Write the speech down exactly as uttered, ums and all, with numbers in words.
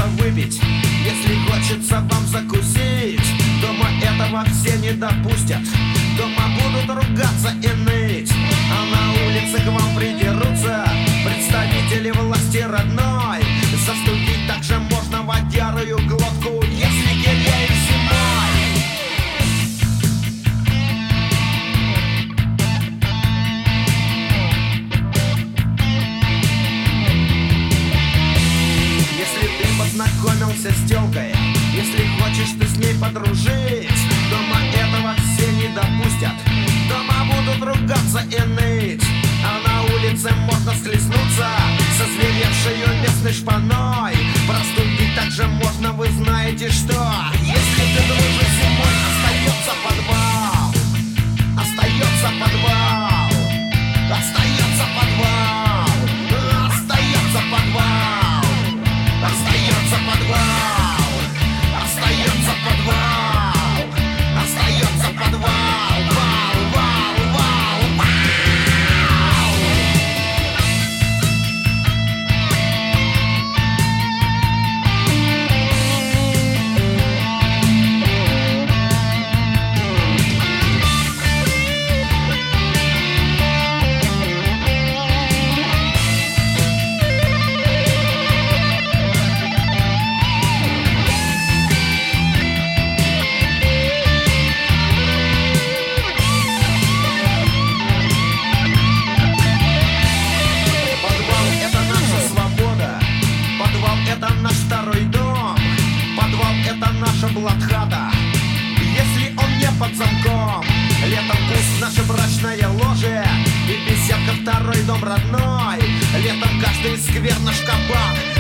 выпить, если хочется вам закусить. Дома этого все не допустят, дома будут ругаться и ныть, а на улице к вам придерутся представители власти родной. Застудить также можно водярую глотку, если гелеет зимой. Если ты познакомился с тёлкой, если хочешь ты с ней подружить, дома этого все не допустят, дома будут ругаться и ныть, а на улице можно схлестнуться со зверевшей местной шпаной. Простудить также можно, вы знаете что. Если ты дружишь зимой, остается подвал, остается подвал, остается подвал, остается подвал, остается подвал, остается подвал, остается подвал, вал, вал, вал, вал. Это наш второй дом, подвал — это наша блатхата, если он не под замком. Летом пусть наше брачное ложе и беседка — второй дом родной. Летом каждый сквер наш кабак,